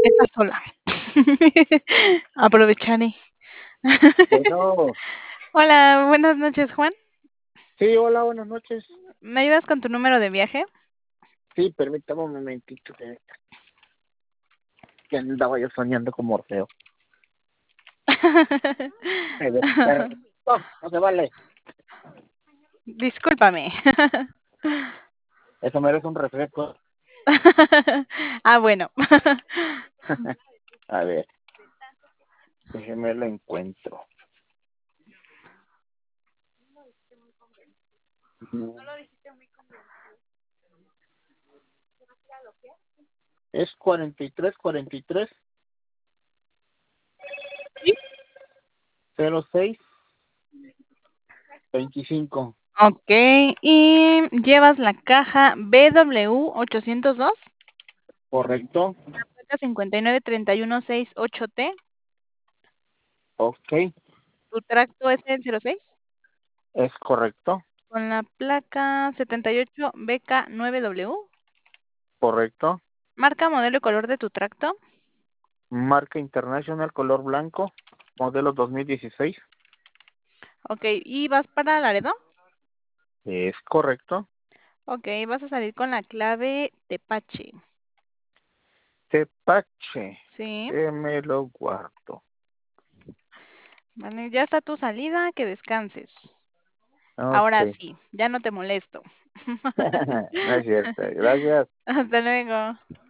Estás sola. Aprovecharé. Bueno, Hola, buenas noches, Juan. sí, hola, buenas noches. ¿Me ayudas con tu número de viaje? Sí, permítame un momentito que andaba yo soñando con Morfeo. Me desperté. No, no se vale. Discúlpame. Eso merece un refresco. Ah, bueno. A ver, déjeme lo encuentro. Mm, Es 43 ¿Sí? 06 25. Ok, y llevas la caja BW802, ¿Correcto? placa 593168T. Ok, ¿Tu tracto es el 06? es correcto. Con la placa 78BK9W. Correcto. Marca, modelo y color de tu tracto. Marca International, color blanco, modelo 2016. Ok, ¿y vas para Laredo? Es correcto. Ok, vas a salir con la clave Tepache. Tepache, Sí. me lo guardo. Vale, ya está tu salida, que descanses. Ahora Ok. sí, ya no te molesto. No es cierto. Gracias. Hasta luego.